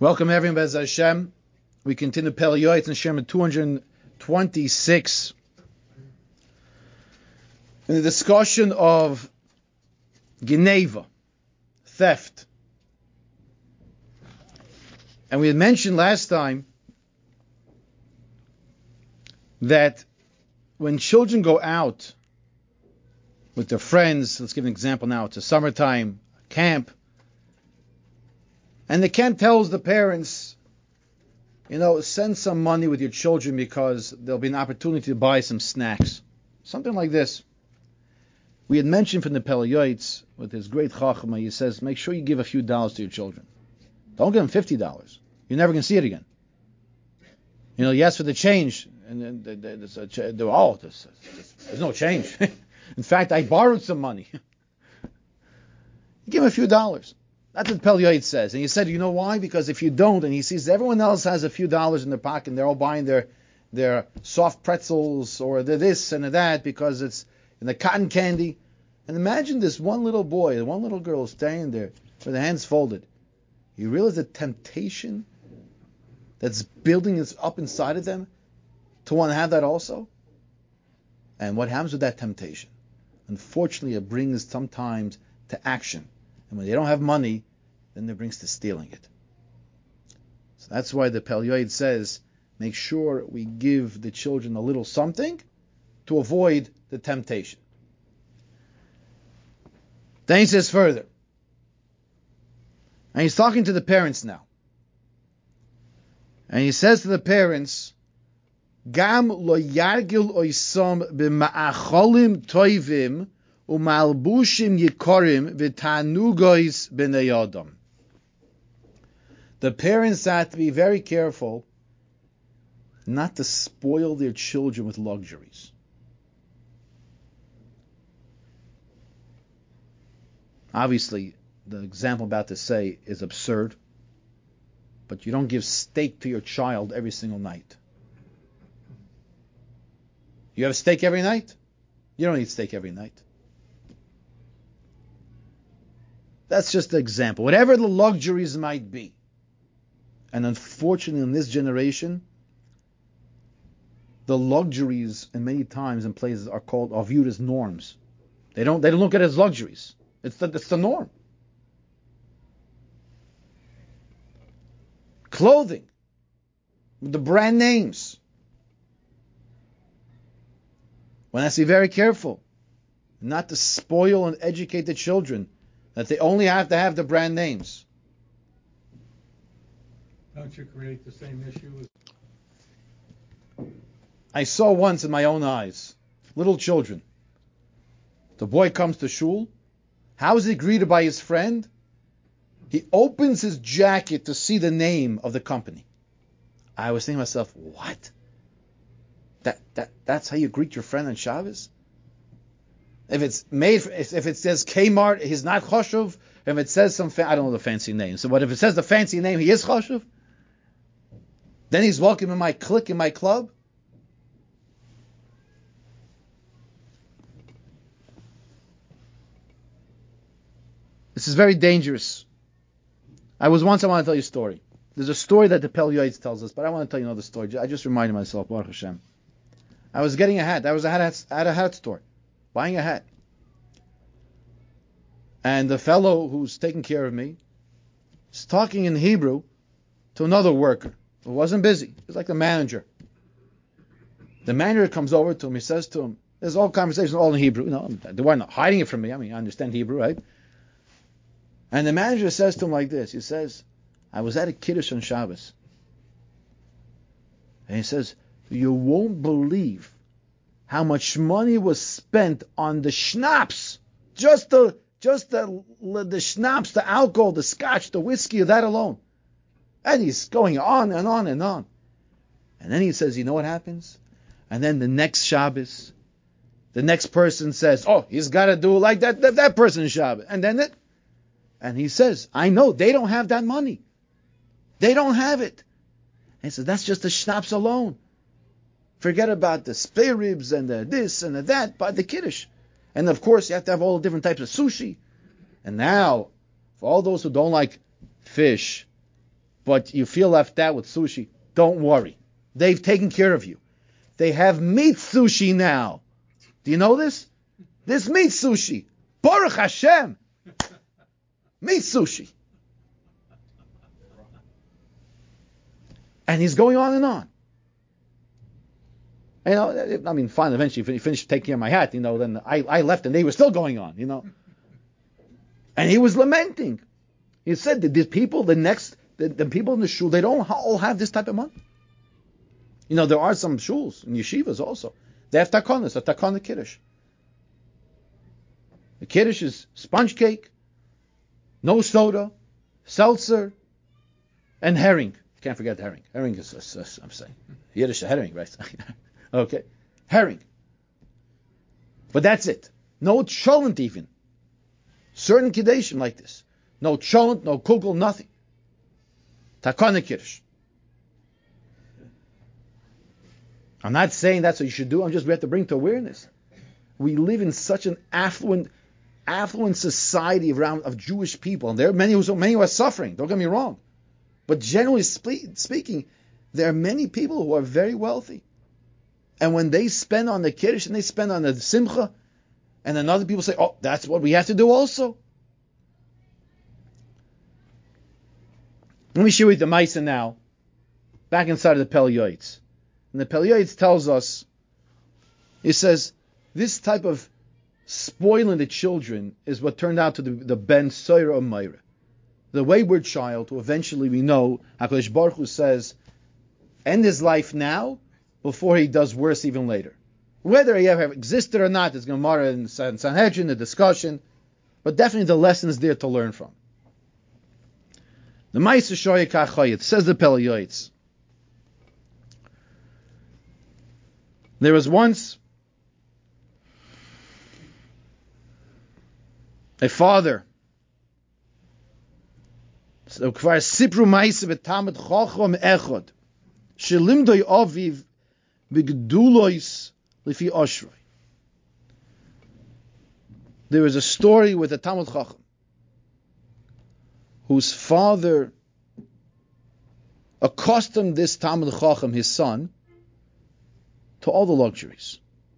Welcome everyone, Bez Hashem. We continue Pel Yoetz and Shem 226 in the discussion of Geneva, theft. And we had mentioned last time that when children go out with their friends, let's give an example now, it's a summertime camp, and the camp tells the parents, send some money with your children because there'll be an opportunity to buy some snacks. Something like this. We had mentioned from the Pel Yoetz, with his great Chachma, he says, make sure you give a few dollars to your children. Don't give them $50. You're never going to see it again. You ask for the change, and then there's no change. In fact, I borrowed some money. Give him a few dollars. That's what Pel Yoetz says. And he said, you know why? Because if you don't, and he sees everyone else has a few dollars in their pocket, and they're all buying their soft pretzels or this and that because it's in the cotton candy. And imagine this one little boy, one little girl standing there with their hands folded. You realize the temptation that's building up inside of them to want to have that also? And what happens with that temptation? Unfortunately, it brings sometimes to action. And when they don't have money, then it brings to stealing it. So that's why the Pel Yoetz says, make sure we give the children a little something to avoid the temptation. Then he says further, and he's talking to the parents now. And he says to the parents, Gam lo yargil oisom b'ma'acholim toivim u'malbushim yikorim v'tanugois b'nei adam. The parents have to be very careful not to spoil their children with luxuries. Obviously, the example I'm about to say is absurd, but you don't give steak to your child every single night. You have steak every night? You don't eat steak every night. That's just an example. Whatever the luxuries might be. And unfortunately in this generation, the luxuries in many times and places are viewed as norms. They don't look at it as luxuries. It's the norm. Clothing, the brand names. One has to be very careful not to spoil and educate the children that they only have to have the brand names. Don't you create the same issue? I saw once in my own eyes, little children. The boy comes to shul. How is he greeted by his friend? He opens his jacket to see the name of the company. I was thinking to myself, what? That's how you greet your friend on Shabbos? If it says Kmart, he's not choshuv. If it says I don't know the fancy name. So, but if it says the fancy name, he is choshuv. Then he's welcome in my clique, in my club. This is very dangerous. I want to tell you a story. There's a story that the Pel Yoetz tells us, but I want to tell you another story. I just reminded myself, Baruch Hashem. I was getting a hat. I was at a hat store, buying a hat. And the fellow who's taking care of me is talking in Hebrew to another worker who wasn't busy. He was like the manager. The manager comes over to him. He says to him, there's all conversations all in Hebrew. They weren't hiding it from me. I understand Hebrew, right? And the manager says to him like this. He says, I was at a Kiddush on Shabbos. And he says, you won't believe how much money was spent on the schnapps. Just the schnapps, the alcohol, the scotch, the whiskey, that alone. And he's going on and on and on. And then he says, you know what happens? And then the next Shabbos, the next person says, oh, he's got to do like that person's Shabbos. And he says, I know, they don't have that money. They don't have it. And he says, that's just the schnapps alone. Forget about the spare ribs and the this and the that, but the Kiddush. And of course, you have to have all the different types of sushi. And now, for all those who don't like fish, but you feel left out with sushi, don't worry. They've taken care of you. They have meat sushi now. Do you know this? This meat sushi. Baruch Hashem. Meat sushi. And he's going on and on. You know, I mean, fine, eventually he finished taking care of my hat, then I left and they were still going on, And he was lamenting. He said that these people, the people in the shul, they don't all have this type of money. There are some shuls and yeshivas also. They have takonas, a takana kiddush. The kiddush is sponge cake, no soda, seltzer, and herring. Can't forget the herring. Herring is, I'm saying, Yiddish herring, right? Okay, herring. But that's it. No cholent even. Certain kiddushin like this. No cholent, no kugel, nothing. Takana kiddush. I'm not saying that's what you should do. We have to bring to awareness. We live in such an affluent society of Jewish people, and there are many who are suffering. Don't get me wrong, but generally speaking, there are many people who are very wealthy, and when they spend on the kiddush and they spend on the simcha, and then other people say, "Oh, that's what we have to do also." Let me share with the Maisa now, back inside of the Pel Yoetz. And the Pel Yoetz tells us, he says, this type of spoiling the children is what turned out to the Ben Soira Umayra, the wayward child who eventually we know, HaKadosh Baruch Hu says, end his life now before he does worse even later. Whether he ever existed or not is Gemara and Sanhedrin, the discussion, but definitely the lesson is there to learn from. The Ma'aser Shoya Kachayit, says the Pel Yoetz, there was once a father. So kvar sipru ma'ase v'tamet chacham echad shelimdoi aviv b'gedulois lifi oshroi. There is a story with a Talmud Chacham whose father accustomed this Talmud Chacham, his son, to all the luxuries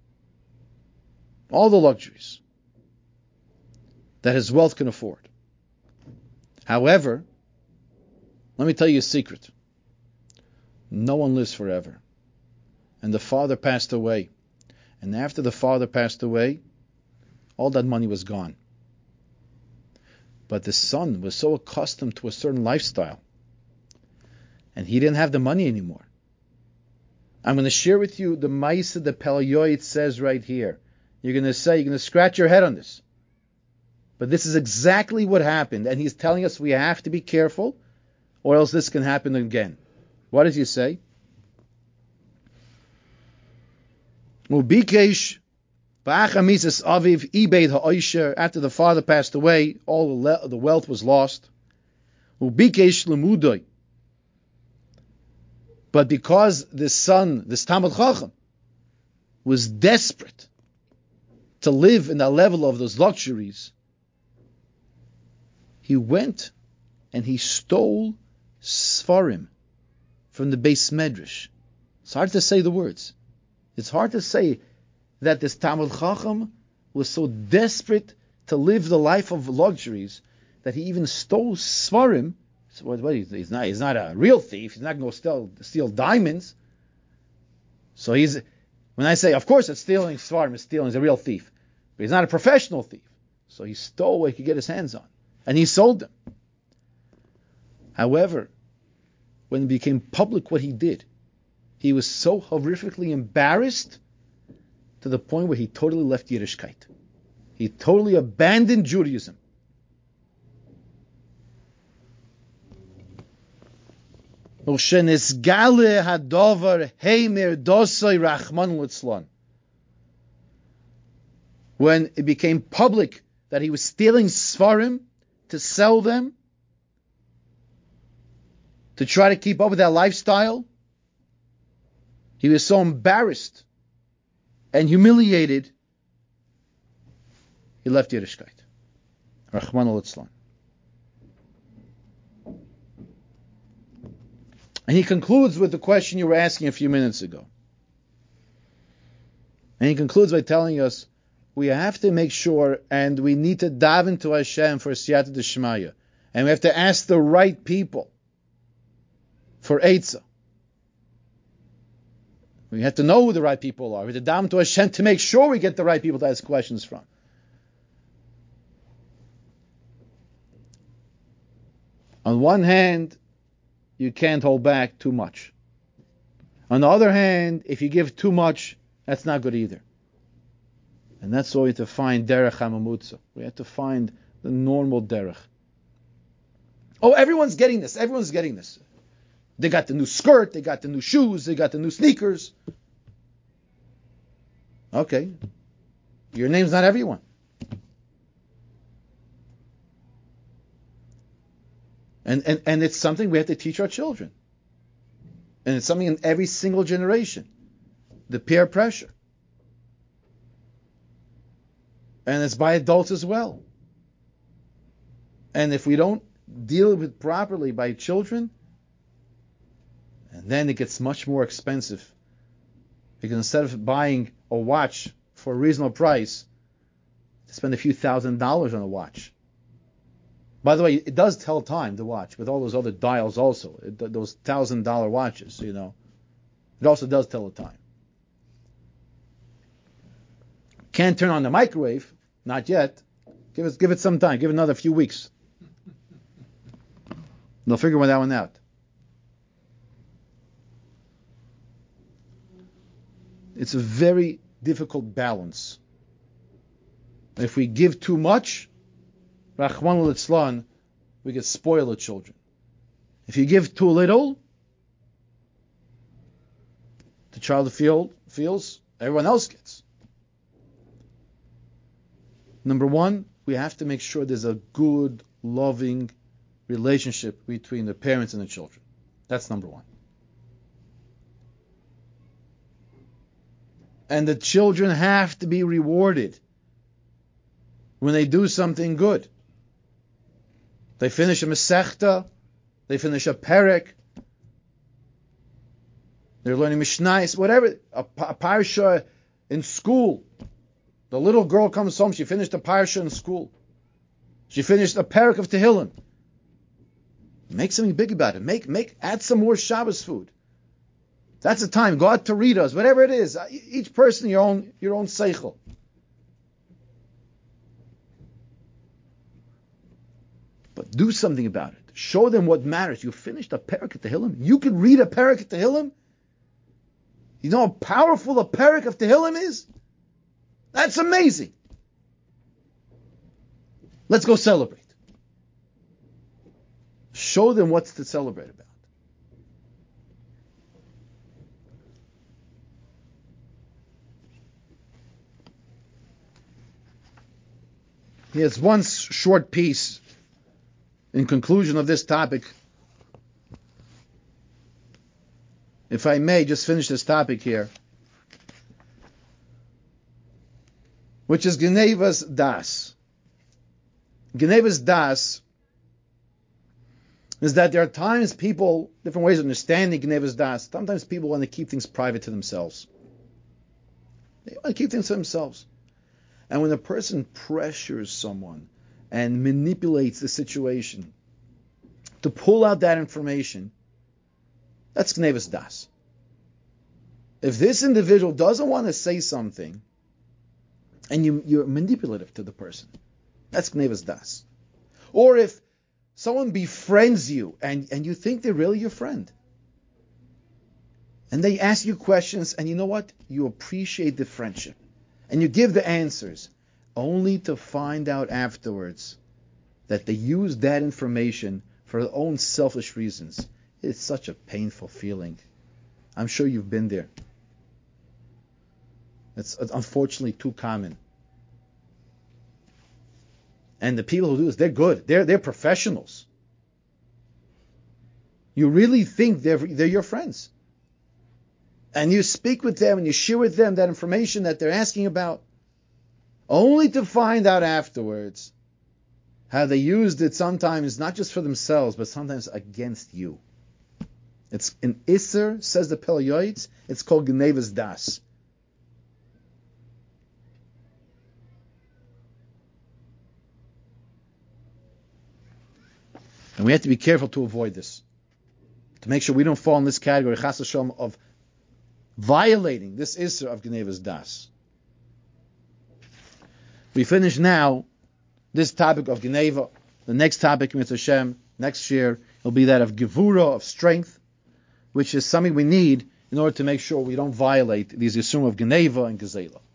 that his wealth can afford. However, let me tell you a secret. No one lives forever. And the father passed away. And after the father passed away, all that money was gone. But the son was so accustomed to a certain lifestyle, and he didn't have the money anymore. I'm going to share with you the Ma'aser the Pel Yoetz says right here. You're going to scratch your head on this. But this is exactly what happened, and he's telling us we have to be careful, or else this can happen again. What does he say? Ubikesh ba'achamisas aviv ibeid ha'oisher. After the father passed away, all the wealth was lost. Ubikesh lemudoi. But because this son, this Talmud Chacham, was desperate to live in the level of those luxuries, he went and he stole Sfarim from the Beis Medrash. It's hard to say the words. It's hard to say that this Talmud Chacham was so desperate to live the life of luxuries that he even stole Sfarim. So he's not a real thief. He's not going to steal diamonds. So when I say, of course, it's stealing Sfarim, he's a real thief. But he's not a professional thief. So he stole what he could get his hands on. And he sold them. However, when it became public what he did, he was so horrifically embarrassed to the point where he totally left Yiddishkeit. He totally abandoned Judaism. When it became public that he was stealing Sfarim to sell them, to try to keep up with that lifestyle, he was so embarrassed and humiliated, he left Yiddishkeit. Rachmana litzlan. And he concludes with the question you were asking a few minutes ago. And he concludes by telling us we have to make sure and we need to daven to Hashem for Siyata D'Shmaya. And we have to ask the right people for Eitzah. We have to know who the right people are. We have to daven to Hashem to make sure we get the right people to ask questions from. On one hand, you can't hold back too much. On the other hand, if you give too much, that's not good either. And that's why we have to find derech hamamutza. We have to find the normal derech. Oh, everyone's getting this. Everyone's getting this. They got the new skirt, they got the new shoes, they got the new sneakers. Okay. Your name's not everyone. And it's something we have to teach our children. And it's something in every single generation. The peer pressure. And it's by adults as well. And if we don't deal with it properly by children, and then it gets much more expensive. Because instead of buying a watch for a reasonable price, to spend a few $1,000s on a watch. By the way, it does tell time, the watch, with all those other dials also. Those $1,000 watches, It also does tell the time. Can't turn on the microwave, not yet. Give it some time. Give it another few weeks. They'll figure that one out. It's a very difficult balance. If we give too much, Rachmana litzlan, we get spoiled children. If you give too little, the child feels everyone else gets. Number one, we have to make sure there's a good, loving relationship between the parents and the children. That's number one. And the children have to be rewarded when they do something good. They finish a Masechta, they finish a Perek, they're learning Mishnais, whatever, a Parsha in school. The little girl comes home, she finished a Parsha in school. She finished a Perek of Tehillim. Make something big about it. Add some more Shabbos food. That's the time. Go out to read us, whatever it is. Each person your own seichel. But do something about it. Show them what matters. You finished a Perek of Tehillim. You can read a Perek of Tehillim. You know how powerful a Perek of Tehillim is? That's amazing. Let's go celebrate. Show them what's to celebrate about. Here's one short piece in conclusion of this topic. If I may just finish this topic here, which is Genevas Das. Genevas Das is that there are times people, different ways of understanding Genevas Das, sometimes people want to keep things private to themselves. They want to keep things to themselves. And when a person pressures someone and manipulates the situation to pull out that information, that's Genevas Das. If this individual doesn't want to say something, and you're manipulative to the person, that's Genevas Das. Or if someone befriends you and you think they're really your friend, and they ask you questions, and you know what? You appreciate the friendship, and you give the answers, only to find out afterwards that they used that information for their own selfish reasons. It's such a painful feeling. I'm sure you've been there. It's unfortunately too common. And the people who do this, they're good. They're professionals. You really think they're your friends. And you speak with them and you share with them that information that they're asking about, only to find out afterwards how they used it sometimes not just for themselves, but sometimes against you. It's an Isser, says the Pel Yoetz, it's called Genevas Das. And we have to be careful to avoid this, to make sure we don't fall in this category, Chas Hashem, of violating this Isser of Genevas Das. We finish now this topic of Geneva. The next topic, Mitzvah Hashem, next year, will be that of Gevura, of strength, which is something we need in order to make sure we don't violate these Yisum of Geneva and Gezela.